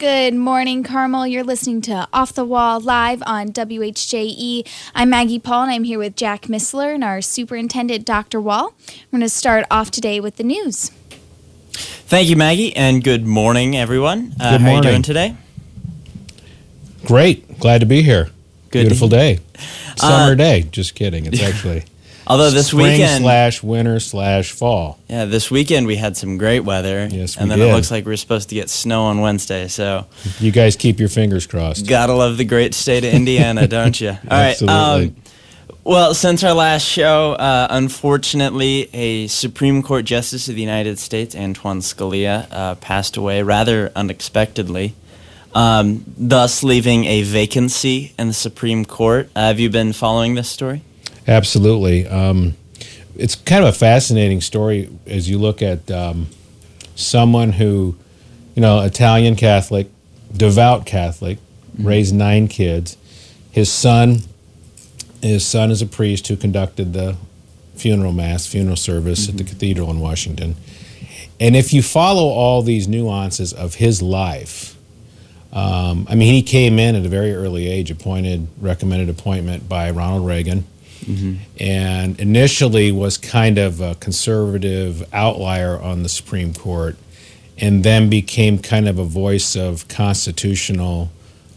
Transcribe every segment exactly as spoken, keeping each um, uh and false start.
Good morning, Carmel. You're listening to Off the Wall live on W H J E. I'm Maggie Paul, and I'm here with Jack Missler and our superintendent, Doctor Wall. We're going to start off today with the news. Thank you, Maggie, and good morning, everyone. Uh, good morning. How are you doing today? Great. Glad to be here. Good. Beautiful day. Summer Uh, day. Just kidding. It's actually although this spring weekend slash winter slash fall. Yeah, this weekend we had some great weather. Yes, we and then did. it looks like we're supposed to get snow on Wednesday. So You guys keep your fingers crossed. gotta love the great state of Indiana, don't you? All right. Absolutely. Um, well, since our last show, uh, unfortunately, a Supreme Court Justice of the United States, Antoine Scalia, uh, passed away rather unexpectedly, um, thus leaving a vacancy in the Supreme Court. Uh, have you been following this story? Absolutely. Um, it's kind of a fascinating story as you look at um, someone who, you know, Italian Catholic, devout Catholic, mm-hmm. raised nine kids. His son, his son is a priest who conducted the funeral mass, funeral service mm-hmm. at the cathedral in Washington. And if you follow all these nuances of his life, um, I mean, he came in at a very early age, appointed, recommended appointment by Ronald Reagan. Mm-hmm. And initially was kind of a conservative outlier on the Supreme Court, and then became kind of a voice of constitutional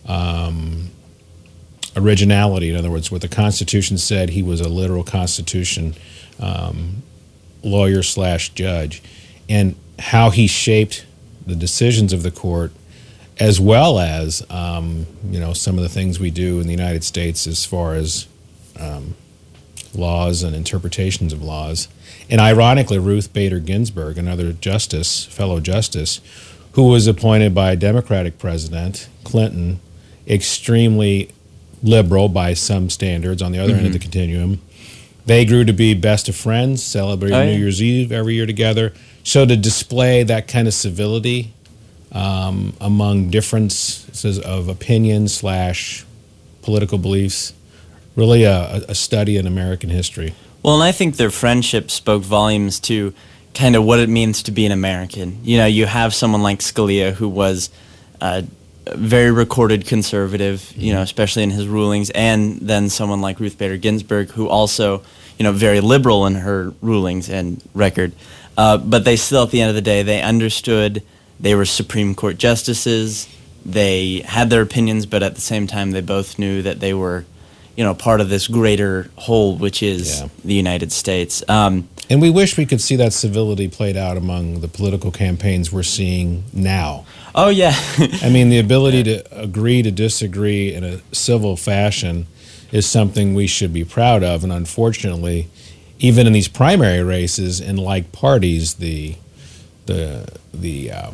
um, originality. In other words, what the Constitution said, he was a literal Constitution um, lawyer slash judge, and how he shaped the decisions of the court, as well as um, you know, some of the things we do in the United States as far as um, laws and interpretations of laws. And ironically, Ruth Bader Ginsburg, another justice, fellow justice, who was appointed by a Democratic president, Clinton, extremely liberal by some standards on the other mm-hmm. end of the continuum. They grew to be best of friends, celebrating oh, yeah. New Year's Eve every year together. So to display that kind of civility um, among differences of opinion slash political beliefs, really a, a study in American history. Well, and I think their friendship spoke volumes to kind of what it means to be an American. You know, you have someone like Scalia, who was uh, a very recorded conservative, mm-hmm. you know, especially in his rulings, and then someone like Ruth Bader Ginsburg, who also, you know, very liberal in her rulings and record. Uh, but they still, at the end of the day, they understood they were Supreme Court justices. They had their opinions, but at the same time, they both knew that they were, you know, part of this greater whole, which is yeah. the United States. Um, and we wish we could see that civility played out among the political campaigns we're seeing now. Oh, yeah. I mean, the ability yeah. to agree to disagree in a civil fashion is something we should be proud of. And unfortunately, even in these primary races in like parties, the the the uh,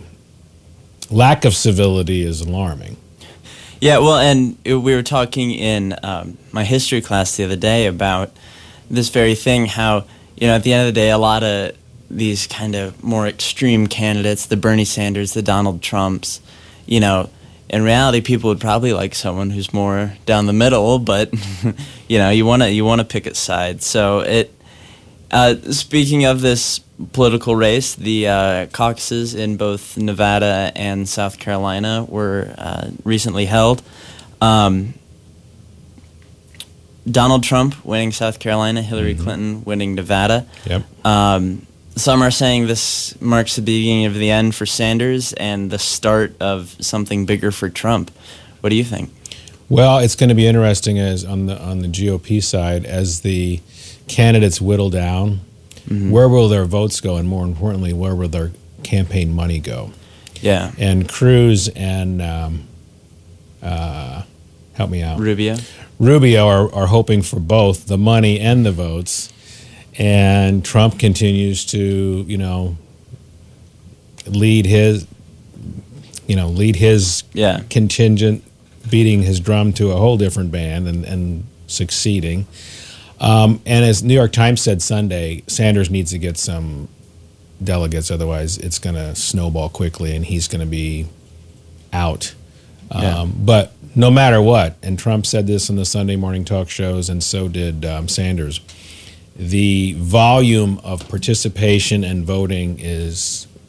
lack of civility is alarming. Yeah, well, and we were talking in um, my history class the other day about this very thing, how, you know, at the end of the day, a lot of these kind of more extreme candidates, the Bernie Sanders, the Donald Trumps, you know, in reality, people would probably like someone who's more down the middle, but, you know, you want to you want to pick a side. So it, uh, speaking of this political race, the uh, caucuses in both Nevada and South Carolina were uh, recently held. Um, Donald Trump winning South Carolina, Hillary mm-hmm. Clinton winning Nevada. Yep. Um, some are saying this marks the beginning of the end for Sanders and the start of something bigger for Trump. What do you think? Well, it's going to be interesting as on the on the G O P side as the candidates whittle down. Mm-hmm. Where will their votes go, and more importantly, where will their campaign money go? Yeah. And Cruz and um, uh, help me out, Rubio. Rubio are, are hoping for both the money and the votes, and Trump continues to, you know, lead his, you know, lead his yeah. contingent, beating his drum to a whole different band and, and succeeding. Um, and as New York Times said Sunday, Sanders needs to get some delegates, otherwise it's going to snowball quickly and he's going to be out. Yeah. Um, but no matter what, and Trump said this in the Sunday morning talk shows, and so did um, Sanders, the volume of participation and voting is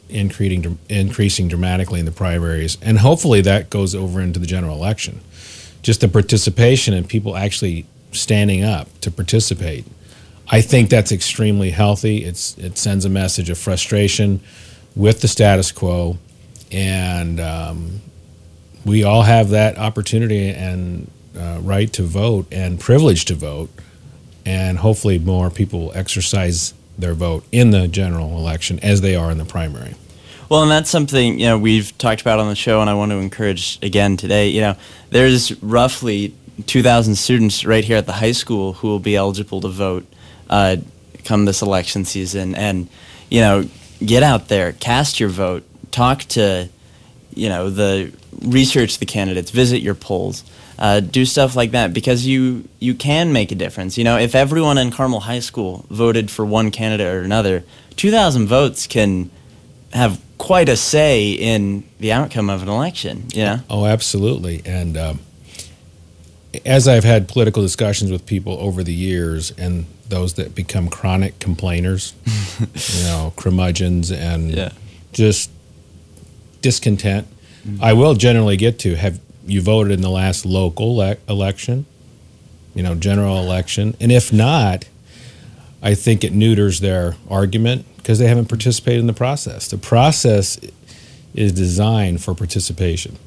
increasing increasing dramatically in the primaries, and hopefully that goes over into the general election. Just the participation and people actually standing up to participate. I think that's extremely healthy. It's it sends a message of frustration with the status quo, and um, we all have that opportunity and uh, right to vote and privilege to vote, and hopefully more people will exercise their vote in the general election as they are in the primary. Well, and that's something, you know, we've talked about on the show, and I want to encourage again today. You know, there's roughly two thousand students right here at the high school who will be eligible to vote uh, come this election season. And, you know, get out there, cast your vote, talk to, you know, the research the candidates, visit your polls, uh, do stuff like that, because you you can make a difference. You know, if everyone in Carmel High School voted for one candidate or another, two thousand votes can have quite a say in the outcome of an election, you know? Oh, absolutely. And um, as I've had political discussions with people over the years, and those that become chronic complainers, you know, curmudgeons and yeah. just discontent, mm-hmm. I will generally get to, have you voted in the last local le- election, you know, general election? And if not, I think it neuters their argument because they haven't participated in the process. The process is designed for participation,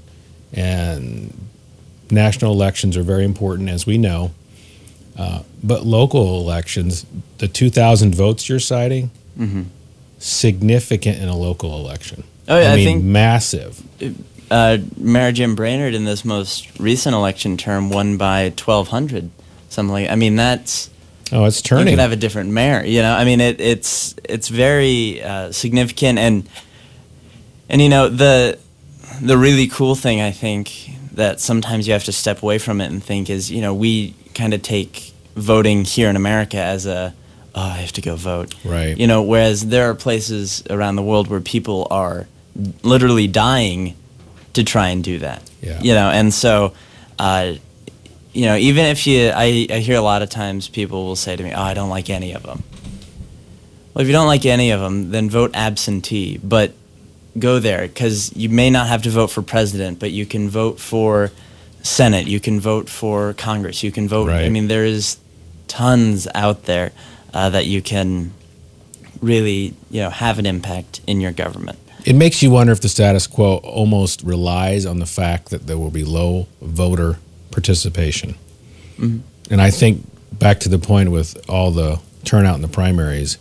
and national elections are very important, as we know. Uh, but local elections, the two thousand votes you're citing, mm-hmm. significant in a local election. Oh, yeah, I, I mean, think massive. Uh, Mayor Jim Brainerd in this most recent election term won by twelve hundred, something like. I mean, that's. Oh, it's turning. You could have a different mayor, you know. I mean, it, it's it's very uh, significant, and and you know the the really cool thing I think that sometimes you have to step away from it and think is, you know, we kind of take voting here in America as a oh, I have to go vote, right? You know, whereas there are places around the world where people are literally dying to try and do that, yeah. You know, and so. Uh, You know, even if you, I, I hear a lot of times people will say to me, oh, I don't like any of them. Well, if you don't like any of them, then vote absentee, but go there, because you may not have to vote for president, but you can vote for Senate, you can vote for Congress, you can vote, right. I mean, there is tons out there uh, that you can really, you know, have an impact in your government. It makes you wonder if the status quo almost relies on the fact that there will be low voter participation. Mm-hmm. And I think back to the point with all the turnout in the primaries,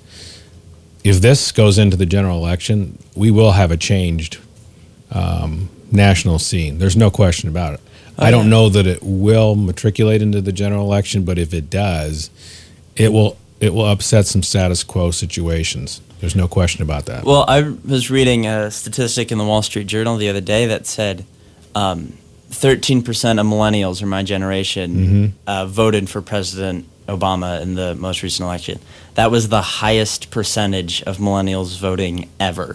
if this goes into the general election, we will have a changed um, national scene. There's no question about it. Oh, I don't yeah. know that it will matriculate into the general election, but if it does, it will it will upset some status quo situations. There's no question about that. Well, I was reading a statistic in the Wall Street Journal the other day that said um, thirteen percent of millennials, or my generation, mm-hmm. uh, voted for President Obama in the most recent election. That was the highest percentage of millennials voting ever,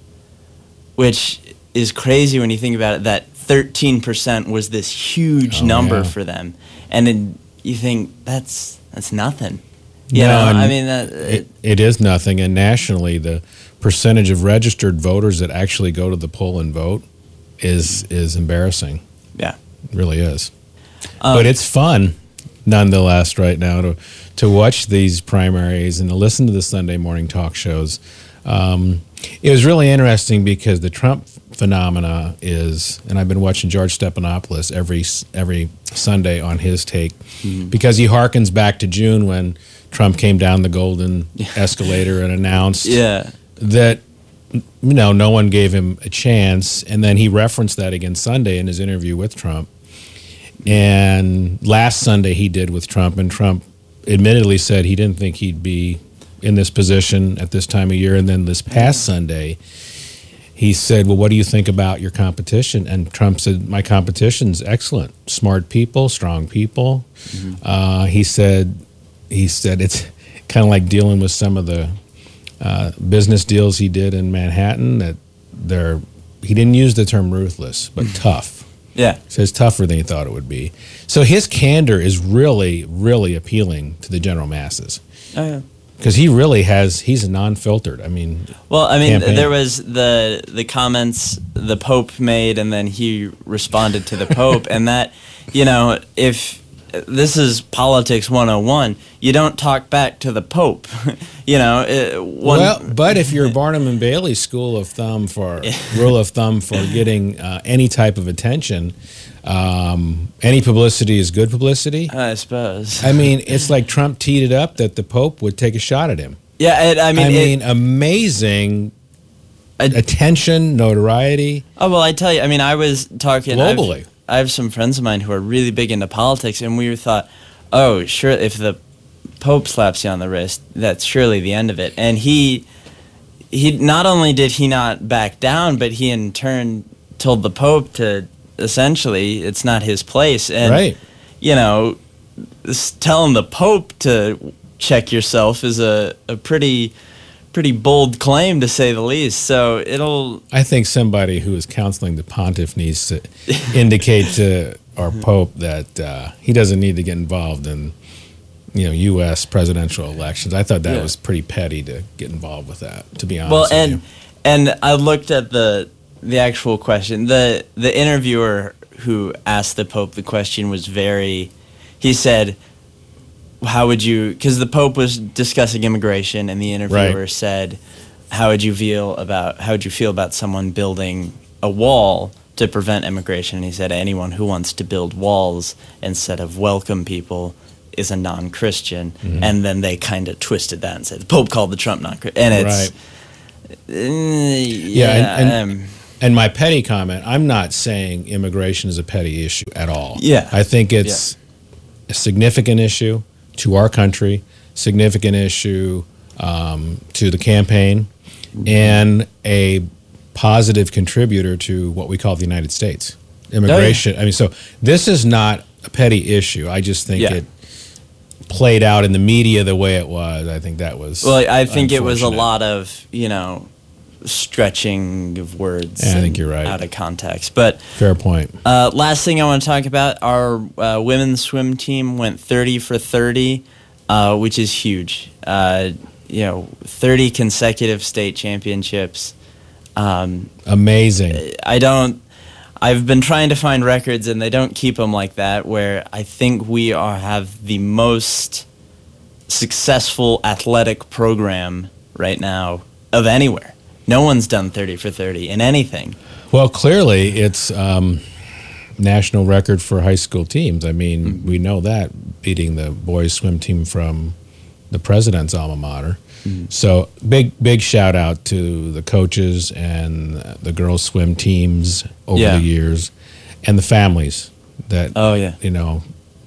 which is crazy when you think about it, that thirteen percent was this huge oh, number yeah. for them. And then you think, that's that's nothing. You no, know, I mean, that, it, it is nothing. And nationally, the percentage of registered voters that actually go to the poll and vote is is embarrassing. Yeah, it really is. Um, but it's fun, nonetheless, right now to to watch these primaries and to listen to the Sunday morning talk shows. Um, it was really interesting because the Trump phenomena is, and I've been watching George Stephanopoulos every every Sunday on his take, mm-hmm. because he harkens back to June when Trump came down the golden escalator and announced yeah. that, you know, no one gave him a chance. And then he referenced that again Sunday in his interview with Trump. And last Sunday he did with Trump, and Trump admittedly said he didn't think he'd be in this position at this time of year. And then this past Sunday, he said, well, what do you think about your competition? And Trump said, my competition's excellent. Smart people, strong people. Mm-hmm. Uh, he said, he said it's kind of like dealing with some of the uh, business deals he did in Manhattan, that they're, he didn't use the term ruthless, but tough. Yeah. He says tougher than he thought it would be. So his candor is really, really appealing to the general masses. Oh, yeah. because he really has, he's non-filtered. I mean, well, I mean, campaign. there was the the comments the Pope made, and then he responded to the Pope, and that, you know, if this is politics one oh one, you don't talk back to the Pope, you know. It, one, well, but if you're Barnum and Bailey school of thumb for rule of thumb for getting uh, any type of attention, um, any publicity is good publicity. I suppose. I mean, it's like Trump teed it up that the Pope would take a shot at him. Yeah, it, I mean, I mean, it, amazing I, attention, notoriety. Oh well, I tell you, I mean, I was talking globally. I've, I have some friends of mine who are really big into politics, and we thought, oh, sure, if the Pope slaps you on the wrist, that's surely the end of it. And he, he not only did he not back down, but he in turn told the Pope to essentially it's not his place. And, right. you know, s- telling the Pope to check yourself is a, a pretty pretty bold claim, to say the least. So it'll... I think somebody who is counseling the pontiff needs to indicate to our Pope that uh, he doesn't need to get involved in, you know, U S presidential elections. I thought that Yeah. was pretty petty to get involved with that, to be honest Well, with and you. and I looked at the the actual question. The the interviewer who asked the Pope the question was very. He said, "How would you?" Because the Pope was discussing immigration, and the interviewer Right. said, "How would you feel about how would you feel about someone building a wall to prevent immigration?" And he said, "Anyone who wants to build walls instead of welcome people is a non-Christian." Mm-hmm. And then they kind of twisted that and said the Pope called the Trump non-Christian, and it's. Right. Uh, yeah, and- and- um, And my petty comment, I'm not saying immigration is a petty issue at all. Yeah. I think it's a significant issue to our country, significant issue um, to the campaign, and a positive contributor to what we call the United States. Immigration. I mean, so this is not a petty issue. I just think Yeah. it played out in the media the way it was. I think that was well, I think it was a unfortunate. lot of, you know, stretching of words. Yeah, I think and you're right. Out of context. But Fair point. uh, last thing I want to talk about, our uh, women's swim team went thirty for thirty, uh, which is huge. Uh, you know, thirty consecutive state championships. Um, Amazing. I don't. I've been trying to find records, and they don't keep them like that. Where I think we are have the most successful athletic program right now of anywhere. No one's done thirty for thirty in anything. Well, clearly it's um, national record for high school teams. I mean, Mm-hmm. we know that, beating the boys swim team from the president's alma mater. Mm-hmm. So big, big shout out to the coaches and the girls swim teams over Yeah. the years, and the families that Oh yeah, you know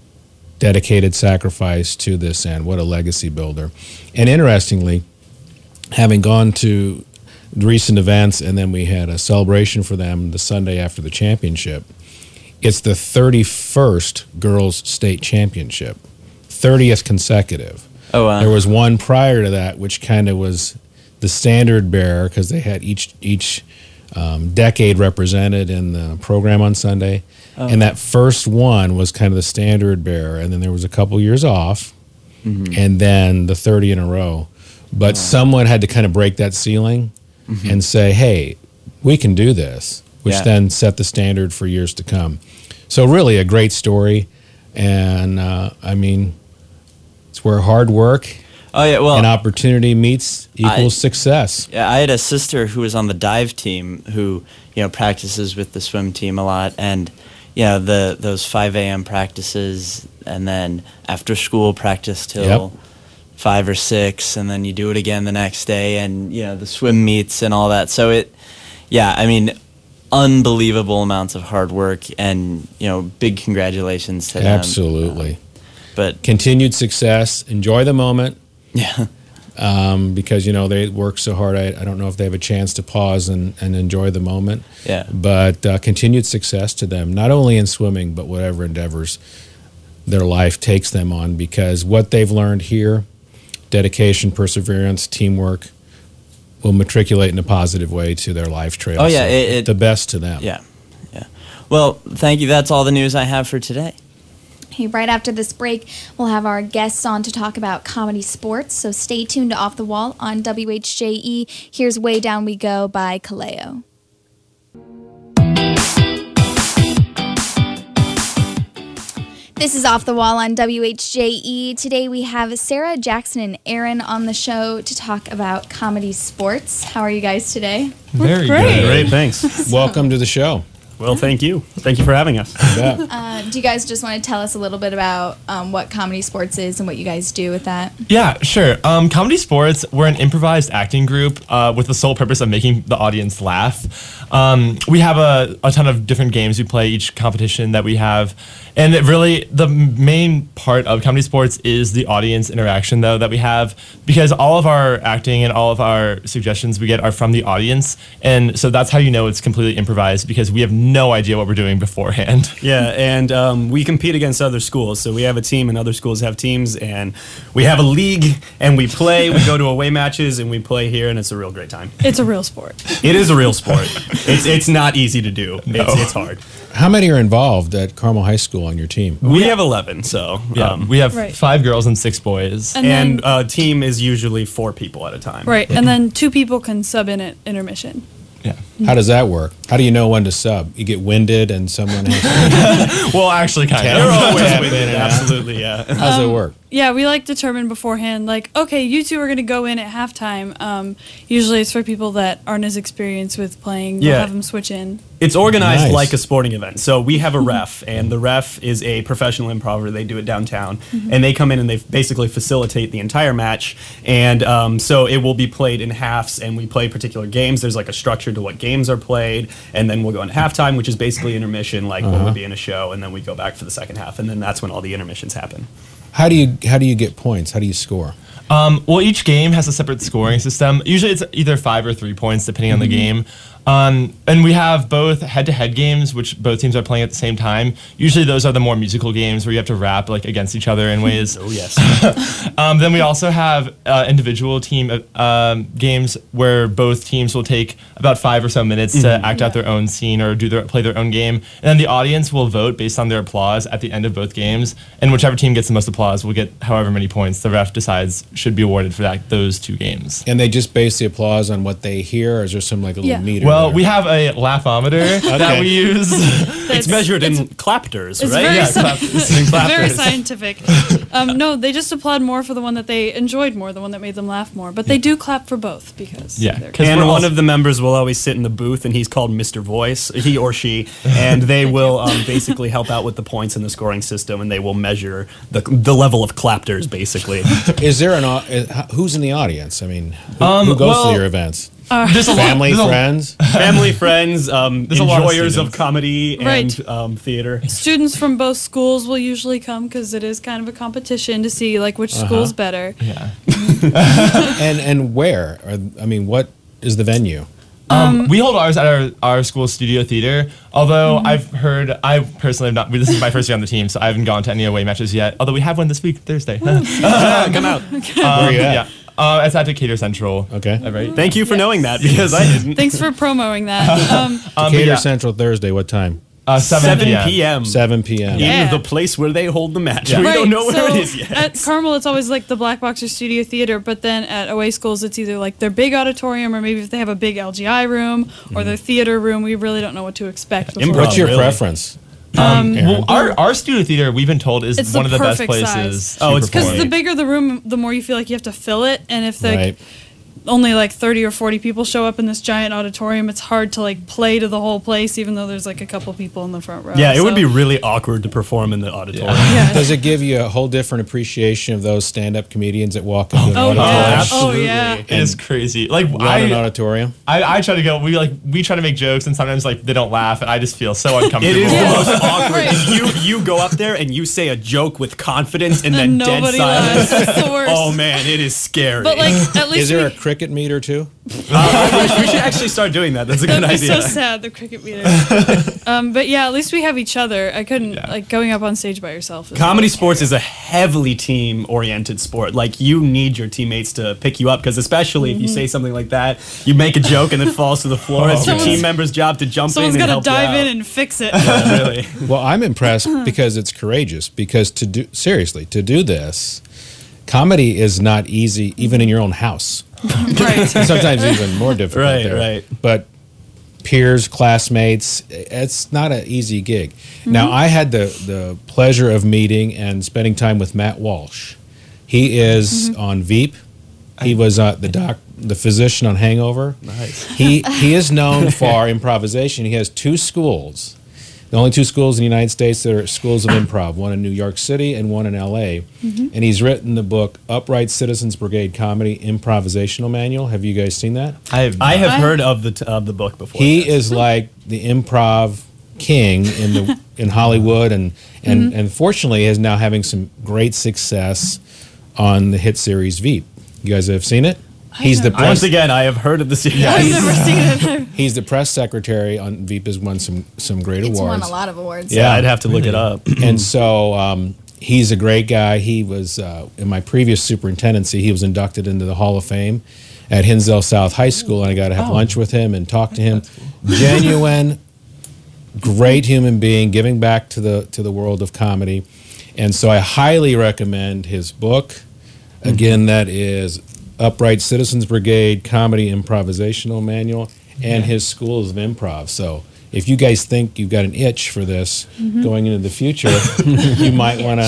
dedicated sacrifice to this end. What a legacy builder! And interestingly, having gone to recent events, and then we had a celebration for them the Sunday after the championship. It's the thirty-first girls state championship, thirtieth consecutive. oh wow. There was one prior to that, which kind of was the standard bearer because they had each each um, decade represented in the program on Sunday, Oh. and that first one was kind of the standard bearer, and then there was a couple years off, Mm-hmm. and then the thirty in a row. But someone had to kind of break that ceiling and say, hey, we can do this, which Yeah. then set the standard for years to come. So really a great story. And, uh, I mean, it's where hard work Oh yeah, well, and opportunity meets equals success. yeah, I had a sister who was on the dive team who, you know, practices with the swim team a lot, and you know the those five a.m. practices, and then after school practice till Yep. five or six, and then you do it again the next day, and you know the swim meets and all that. So it, yeah, I mean, unbelievable amounts of hard work, and you know, big congratulations to them. Absolutely. But Continued success. Enjoy the moment. yeah, Um, because you know they work so hard. I, I don't know if they have a chance to pause and, and enjoy the moment. yeah. But uh, continued success to them, not only in swimming, but whatever endeavors their life takes them on. Because what they've learned here, dedication, perseverance, teamwork, will matriculate in a positive way to their life trail. Oh, yeah, So it- it- the best to them. Yeah, yeah. Well, thank you. That's all the news I have for today. Hey, right after this break, we'll have our guests on to talk about comedy sports. So stay tuned to Off the Wall on W H J E. Here's Way Down We Go by Kaleo. This is Off the Wall on W H J E. Today we have Sarah, Jackson, and Aaron on the show to talk about comedy sports. How are you guys today? Very Great. good. Great, thanks. Welcome to the show. Well, thank you. Thank you for having us. Yeah. Uh, do you guys just want to tell us a little bit about um, what comedy sports is and what you guys do with that? Yeah, sure. Um, Comedy Sports, we're an improvised acting group uh, with the sole purpose of making the audience laugh. Um, we have a, a ton of different games we play each competition that we have. And it really, the main part of Comedy Sports is the audience interaction, though, that we have, because all of our acting and all of our suggestions we get are from the audience. And so that's how you know it's completely improvised, because we have no idea what we're doing beforehand. Yeah, and um, we compete against other schools. So we have a team, and other schools have teams, and we have a league, and we play. We go to away matches, and we play here, and it's a real great time. It's a real sport. It is a real sport. It's it's not easy to do. No. It's, it's hard. How many are involved at Carmel High School on your team? We have eleven, so Yeah, um, we have Right. five girls and six boys. And and then, a team is usually four people at a time. right, and then two people can sub in at intermission. yeah. How does that work? How do you know when to sub? You get winded and someone has Well, actually, kind Tap. of. They're always Tap with in it. and out. Absolutely, yeah. How does it work? Yeah, we like determine beforehand, like, okay, you two are going to go in at halftime. Um, usually it's for people that aren't as experienced with playing. We'll Yeah. have them switch in. It's organized Nice. like a sporting event. So we have a ref, and the ref is a professional improver. They do it downtown, and they come in and they basically facilitate the entire match. And um, so it will be played in halves, and we play particular games. There's like a structure to what games are played, and then we'll go into halftime, which is basically intermission, like what would be in a show, and then we go back for the second half, and then that's when all the intermissions happen. How do you how do you get points? How do you score? Um, well, each game has a separate scoring system. Usually it's either five or three points, depending on the game. Um, and we have both head-to-head games, which both teams are playing at the same time. Usually those are the more musical games where you have to rap like against each other in ways. Oh, yes. Um, then we also have uh, individual team uh, um, games where both teams will take about five or so minutes to act out their own scene or do their play their own game. And then the audience will vote based on their applause at the end of both games. And whichever team gets the most applause will get however many points the ref decides should be awarded for that those two games. And they just base the applause on what they hear, or is there some like a little Yeah. meter? Well, there? we have a laughometer that we use. It's measured in clapters, It's right? very, Yeah, sci- clap- very clappers. scientific. Um, no, they just applaud more for the one that they enjoyed more, the one that made them laugh more. But they do clap for both because Yeah, they're 'cause And we're one also- of the members will always sit in the booth, and he's called Mister Voice, he or she, and they will um, basically help out with the points in the scoring system, and they will measure the the level of clapters, basically. Is there an au- uh, who's in the audience? I mean, who, Um, who goes well- to your events? There's a lot- Family, there's a- friends. Family, friends, um, There's a lot of enjoyers of students. comedy and Right. um, theater. students from both schools will usually come because it is kind of a competition to see like which school's better. Yeah. and and where? Or, I mean, what is the venue? Um, we hold ours at our, our school studio theater. Although I've heard, I personally have not. This is my first year on the team, so I haven't gone to any away matches yet. Although we have one this week, Thursday. um, Come out. Where are you at? yeah, uh, it's at Decatur Central. Okay. Uh, right. Thank you for knowing that, because I didn't. Thanks for promoting that. Um, Um, but Decatur yeah, Central Thursday. What time? uh, seven seven p.m. p.m. seven p.m. In Yeah. the place where they hold the match. Yeah. We right, don't know where so it is yet. At Carmel, it's always like the Black Box or Studio Theater, but then at away schools, it's either like their big auditorium or maybe if they have a big L G I room or their theater room. We really don't know what to expect. before. Improv. What's your Really? preference? Um, Aaron? well, our, our studio theater, we've been told, is It's one the of the best perfect places. size. to Oh, it's Because perform. the bigger the room, the more you feel like you have to fill it, and if the Right. only like thirty or forty people show up in this giant auditorium, it's hard to like play to the whole place, even though there's like a couple people in the front row. Yeah, it would So- be really awkward to perform in the auditorium. Yeah. Does it give you a whole different appreciation of those stand-up comedians that walk into an Oh, auditorium? yeah. absolutely. Oh, yeah. It is crazy. Like Run an I, auditorium. I, I try to go. We like we try to make jokes, and sometimes like they don't laugh, and I just feel so uncomfortable. It is the most awkward. Right. If you you go up there and you say a joke with confidence and then And dead nobody silence. laughs. It's the worst. Oh man, it is scary. But like at least Is there we- a cricket meter too? Uh, we should actually start doing that. That's a good That'd be idea. so sad, the cricket meter. um, but yeah, at least we have each other. I couldn't, Yeah. like, going up on stage by yourself. is Comedy really sports scary. is a heavily team-oriented sport. Like, you need your teammates to pick you up, because especially if you say something like that, you make a joke and it falls to the floor. It's your Someone's- team member's job to jump Someone's in and got help to dive you out. in and fix it. Yeah, really. Well, I'm impressed because it's courageous. Because to do seriously to do this, comedy is not easy, even in your own house. Right. Sometimes even more difficult. Right, there. right. But peers, classmates, it's not an easy gig. Now, I had the the pleasure of meeting and spending time with Matt Walsh. He is on Veep. He was uh, the doc, the physician on Hangover. Nice. He he is known for improvisation. He has two schools, the only two schools in the United States that are schools of improv. One in New York City and one in L A. And he's written the book Upright Citizens Brigade Comedy Improvisational Manual. Have you guys seen that? I have, I have I- heard of the t- of the book before. He yes. is like the improv king in the in Hollywood, and and and fortunately is now having some great success on the hit series Veep. You guys have seen it? He's the have- press, Once again, I have heard of the series. I've never seen it. he's the press secretary on Veep. Has won some some great It's awards. won a lot of awards. Yeah. I'd have to look it up. And so um, he's a great guy. He was uh, in my previous superintendency. He was inducted into the Hall of Fame at Hinsdale South High School, and I got to have lunch with him and talk to him. Genuine, great human being, giving back to the to the world of comedy. And so I highly recommend his book. Again, that is Upright Citizens Brigade Comedy Improvisational Manual, and his Schools of Improv. So if you guys think you've got an itch for this going into the future, you might want to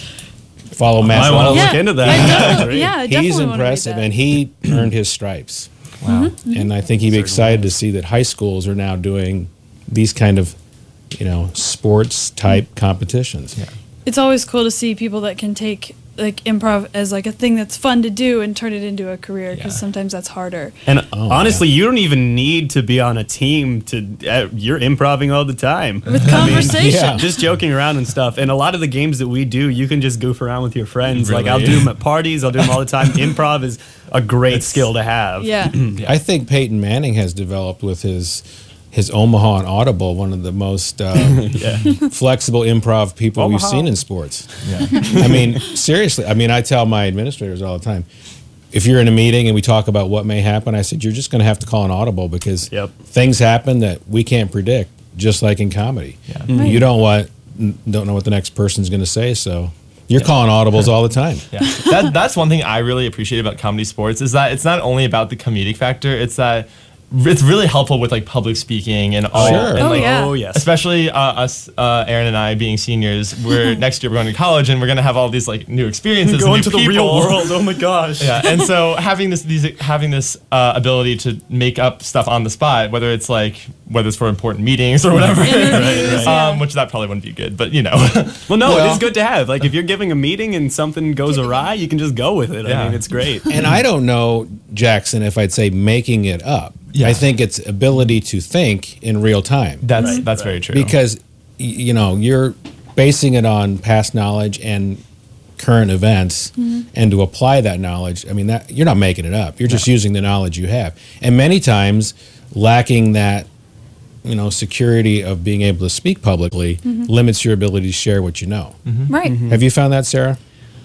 follow Matt. I want to Walsh. look into that. I Yeah, definitely, great. yeah, I definitely He's wanna read impressive, that. and he earned his stripes. wow. And I think he'd be excited to see that high schools are now doing these kind of, you know, sports type competitions. Yeah. It's always cool to see people that can take like improv as like a thing that's fun to do and turn it into a career, because Yeah. sometimes that's harder. And Oh, honestly, you don't even need to be on a team to. Uh, you're improving all the time. With conversation. yeah. Just joking around and stuff. And a lot of the games that we do, you can just goof around with your friends. Like, Really? I'll do them at parties. I'll do them all the time. Improv is a great skill to have. Yeah. I think Peyton Manning has developed with his his Omaha and Audible one of the most uh, flexible improv people we've Omaha. seen in sports. Yeah. I mean, seriously. I mean, I tell my administrators all the time, if you're in a meeting and we talk about what may happen, I said, you're just going to have to call an audible, because Yep. things happen that we can't predict, just like in comedy. Yeah. You don't want, don't know what the next person's going to say, so you're calling audibles all the time. Yeah, that, that's one thing I really appreciate about comedy sports, is that it's not only about the comedic factor. It's that it's really helpful with like public speaking and all. Sure. And, Oh, like, yeah. Oh, yes. Especially uh, us, uh, Aaron and I, being seniors. We're next year we're going to college, and we're going to have all these like new experiences. Go and into new the real people. world. Oh my gosh. Yeah, and so having this these having this uh, ability to make up stuff on the spot, whether it's like whether it's for important meetings or whatever, Interviews, yeah. um, which that probably wouldn't be good, but you know. Well, no, Well- it is good to have. Like, if you're giving a meeting and something goes awry, you can just go with it. I Yeah. mean, it's great. And I don't know, Jackson, if I'd say making it up. Yeah. I think it's ability to think in real time. That's Right, that's right. very true. Because, y- you know, you're basing it on past knowledge and current events, and to apply that knowledge, I mean, that you're not making it up. You're just using the knowledge you have. And many times, lacking that, you know, security of being able to speak publicly limits your ability to share what you know. Right. Have you found that, Sarah?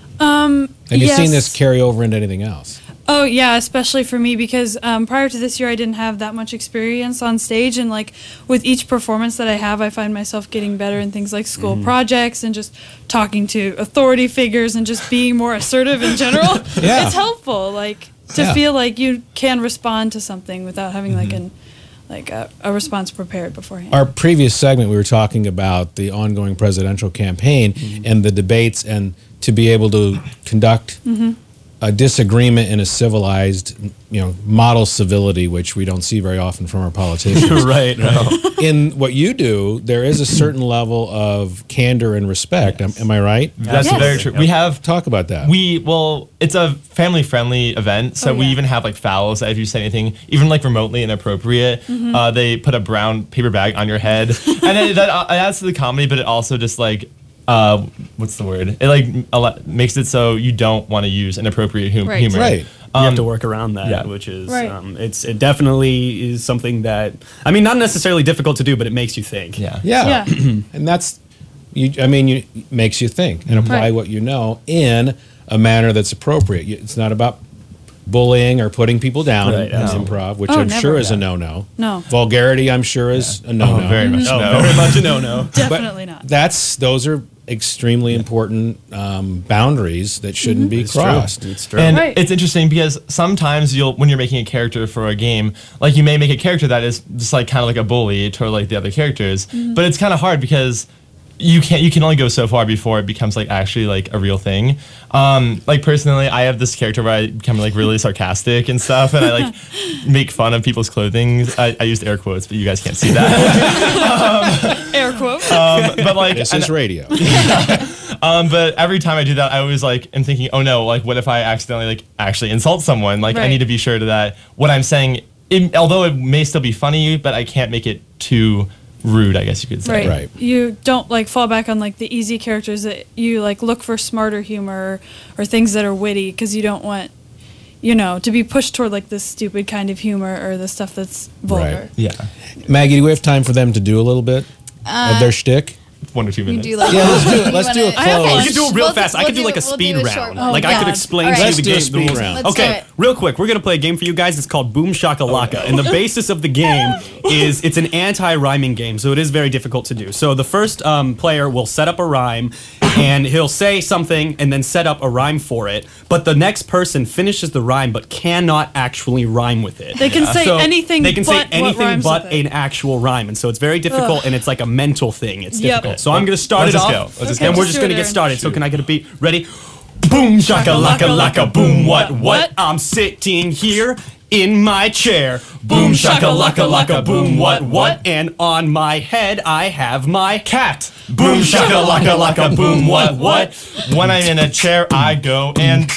Um, Have you seen yes. this carry over into anything else? Oh yeah, especially for me, because um, prior to this year, I didn't have that much experience on stage, and like with each performance that I have, I find myself getting better in things like school projects and just talking to authority figures and just being more assertive in general. Yeah. It's helpful, like to Yeah. feel like you can respond to something without having like an like a, a response prepared beforehand. Our previous segment, we were talking about the ongoing presidential campaign and the debates, and to be able to conduct a disagreement in a civilized, you know, model civility, which we don't see very often from our politicians. right, right. In what you do, there is a certain level of candor and respect. Am, am I right? that's Yes. very true. We have Talk about that. We well, it's a family-friendly event, so Oh, we yeah. even have like fouls that if you say anything, even like remotely inappropriate, Mm-hmm. uh, they put a brown paper bag on your head, and it, that uh, adds to the comedy, but it also just like. Uh, what's the word? It like a lot, makes it so you don't want to use inappropriate hum- Right. humor. Right. you have to work around that, yeah. which is Right. um, it's it definitely is something that I mean, not necessarily difficult to do, but it makes you think. Yeah. Yeah. Yeah. And that's, you. I mean, you makes you think and apply Right. what you know in a manner that's appropriate. You- It's not about bullying or putting people down Right, in absolutely. improv, which Oh, I'm never. sure is a Yeah. no-no. No. Vulgarity, I'm sure, is a no-no. Oh, very much Oh, no. very much a no-no. Definitely not. That's those are extremely important um, boundaries that shouldn't be It's true. crossed. It's true. And Right. it's interesting because sometimes you'll, when you're making a character for a game, like you may make a character that is just like kind of like a bully toward like the other characters, but it's kind of hard because you can't, you can only go so far before it becomes like actually like a real thing. Um, like personally, I have this character where I become like really sarcastic and stuff, and I like make fun of people's clothing. I, I used air quotes, but you guys can't see that. Air quote. um, but like, This and- is radio. Um, but every time I do that, I always like am thinking, oh no, like what if I accidentally like actually insult someone? Like I Right. need to be sure to that what I'm saying, it, although it may still be funny, but I can't make it too rude, I guess you could say. Right. Right. You don't like fall back on like the easy characters that you like look for smarter humor or things that are witty because you don't want, you know, to be pushed toward like this stupid kind of humor or the stuff that's vulgar. Right. Yeah, Maggie, do we have time for them to do a little bit of their shtick? one or two You minutes. do like Yeah, let's do it. you Let's do wanna- it I have close. one. You can do it real We'll fast. do- I could do we'll like a do- we'll speed do a round. short one. Like Oh, I could God. explain All to right. you the Let's do a game. speed the rules. round. Let's do Okay, it. real quick, we're gonna play a game for you guys. It's called Boom Shakalaka, and the basis of the game is it's an anti-rhyming game, so it is very difficult to do. So the first um, player will set up a rhyme, and he'll say something and then set up a rhyme for it. But the next person finishes the rhyme, but cannot actually rhyme with it. They can say So anything They can say but what anything rhymes but with it. an actual rhyme, and so it's very difficult, and it's like a mental thing. It's Yep. difficult. So I'm gonna start Let's it just off, go. Let's just and go. we're Just just do gonna it, get Aaron. started. So can I get a beat? Ready? Boom shakalaka laka boom what what? I'm sitting here in my chair. Boom shakalaka laka boom what what? And on my head I have my cat. Boom shakalaka laka boom what what? When I'm in a chair, I go and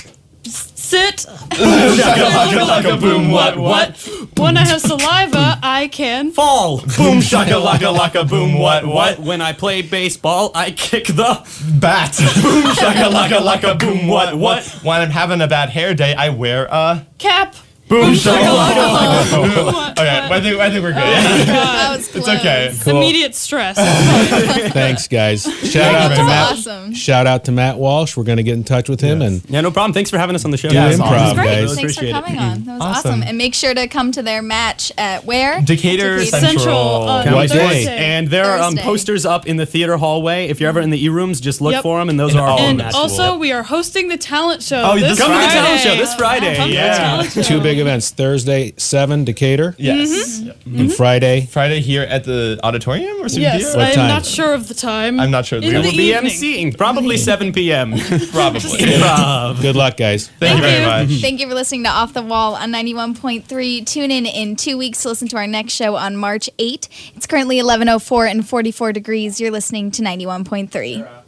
Sit. Boom shakalaka laka boom what what? When I have saliva, I can. Fall. Boom shakalaka laka boom what what? When I play baseball, I kick the bat. boom shakalaka laka boom what what? When I'm having a bad hair day, I wear a Cap. Boom shakalaka. What? okay. I think I think we're good. That was close. It's okay. Cool. Immediate stress. Thanks, guys. Shout out to That's Matt. awesome. Shout out to Matt Walsh. We're going to get in touch with him and Yeah, no problem. Thanks for having us on the show. do Yeah, it's improv, awesome. Great. guys. Thanks for Appreciate it. coming on. That was awesome. Awesome. And make sure to come to their match at where? Decatur Central. Central on What day? Thursday. And there are um, Thursday. posters up in the theater hallway. If you're ever in the e-rooms, just look Yep. for them, and those And are all all And matches. also, we are hosting the talent show. Oh, this this Come to the Friday. talent show this Friday. Come to the Yeah. talent show. Two big events. Thursday, seven, Decatur. Yes. And Friday. Friday here at the auditorium or something. Yes, What I'm time? not sure of the time. I'm not sure. In We We the will be evening. emceeing, probably seven p.m. Probably. Improv. Good luck, guys. Thank you very you. much. Thank you for listening to Off the Wall on ninety-one point three. Tune in in two weeks to listen to our next show on March eighth. It's currently eleven oh four and forty-four degrees. You're listening to ninety-one point three.